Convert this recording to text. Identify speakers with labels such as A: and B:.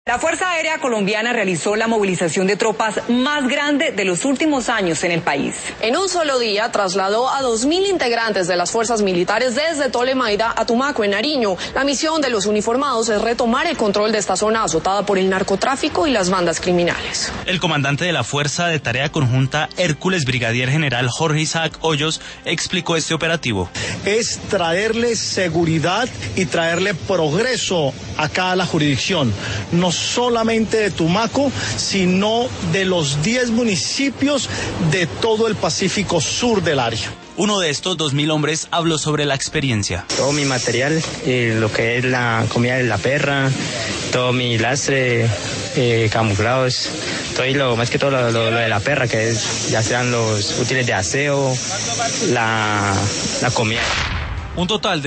A: La Fuerza Aérea Colombiana realizó la movilización de tropas más grande de los últimos años en el país.
B: En un solo día trasladó a 2.000 integrantes de las fuerzas militares desde Tolemaida a Tumaco, en Nariño. La misión de los uniformados es retomar el control de esta zona azotada por el narcotráfico y las bandas criminales.
C: El comandante de la Fuerza de Tarea Conjunta Hércules, brigadier general Jorge Isaac Hoyos, explicó este operativo.
D: Es traerle seguridad y traerle progreso acá a la jurisdicción, no solamente de Tumaco, sino de los 10 municipios de todo el Pacífico Sur del área.
C: Uno de estos 2.000 hombres habló sobre la experiencia.
E: Todo mi material, lo que es la comida de la perra, todo mi lastre, camuflados, todo y lo más que todo lo de la perra, que es ya sean los útiles de aseo, la comida.
C: Un total de